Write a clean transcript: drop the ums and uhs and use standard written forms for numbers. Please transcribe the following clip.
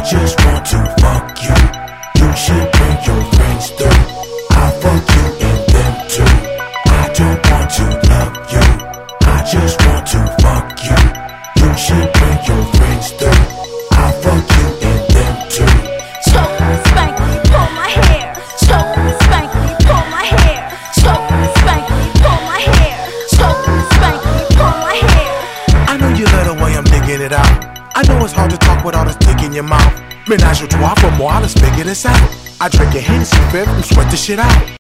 just want to fuck you. You should bring your friends through. I'll fuck you and them too. I don't want to love you. I just want to fuck you. You should bring your friends through. I'll fuck you and them too. Choke me, spank me, pull my hair. Choke me, spank me, pull my hair. Choke me, spank me, pull my hair. Choke me, spank me, pull my hair. I know you love the way I'm digging it out. I know it's hard to talk with all this dick in your mouth. Ménage à trois, for moi, let's figure this out. I drink a Hennessy, fifth, and sweat the shit out.